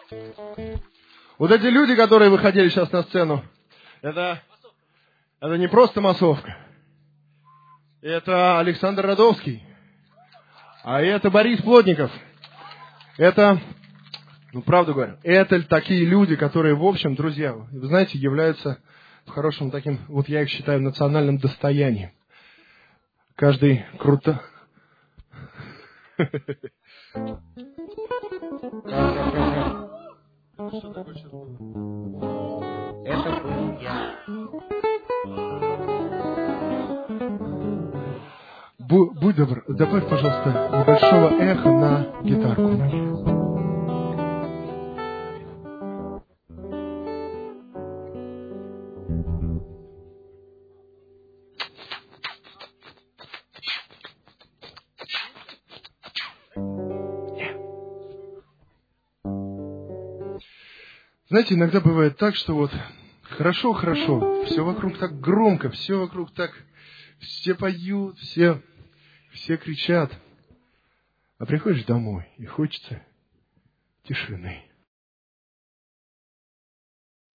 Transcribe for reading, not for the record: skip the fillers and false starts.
Вот эти люди, которые выходили сейчас на сцену, это не просто массовка. Это Александр Радовский. А это Борис Плотников. Это, правду говорю, это такие люди, которые, в общем, друзья, вы знаете, являются хорошим таким, вот я их считаю, национальным достоянием. Каждый круто... Что такое сейчас было? Это был я. Будь добр, добавь, пожалуйста, небольшого эха на гитарку мне. Знаете, иногда бывает так, что вот хорошо, все вокруг так громко, все вокруг так, все поют, все кричат. А приходишь домой, и хочется тишины.